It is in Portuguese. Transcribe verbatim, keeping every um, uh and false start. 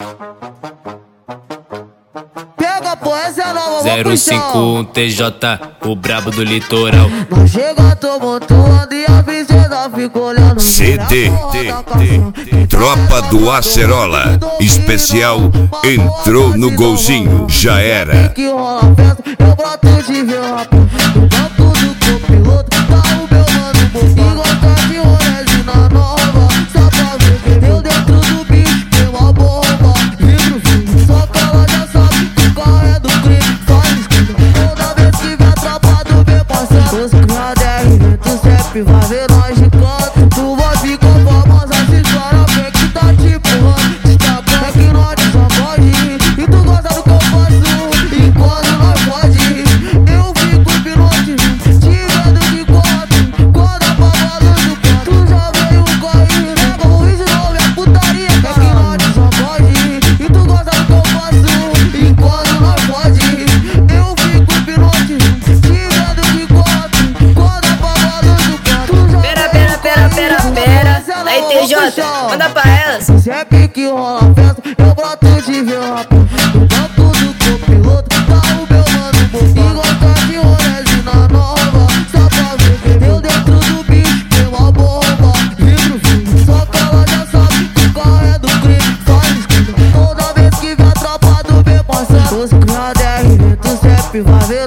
Pega, pô, essa é nova, zero cinco um T J, o brabo do litoral. Não chega, tô montando e a princesa fica olhando. C D T, Tropa do Acerola, especial, entrou no golzinho, já era. Que rola festa, eu broto de ver rapaz. No banco do copiloto, tá o meu mano bobinho. Gosta de rolezina nova, só pra ver. Eu dentro do bicho, tem uma bomba. Vidro fino, só que ela já sabe que o carro é do crime. Faz esquina, toda vez que vem atrapado, vem passando. Os criados é R V, tu sempre vai ver nós de canto. Tu vai ficar famosa, se chora, vem que tá te empurrando. Te tapando, é que nós só pode ir. E tu gosta do que eu faço, e quando nós pode ir, eu fico pinote, te vendo de quatro. Quando a palavra do canto, tu já veio cair. Nega o ruim de novo, é putaria, é que nós só pode ir. E tu gosta do que eu faço, e quando nós pode ir, eu fico pinote, te vendo de quatro. Quando a palavra do canto, tu já Pera, pera, pera, pera, pera. Aí T J, manda pra elas. sempre que rola festa, eu broto de ver rapaz. No banco do copiloto, tá o meu mano bobinho. Gosta de rolezina nova, só pra ver. Eu dentro do bicho, tem uma bomba. Vidro fino, só que ela já sabe que o carro é do crime. Faz esquina, toda vez que vem atrapado, vem passando. Os criados é R V, tu sempre vai ver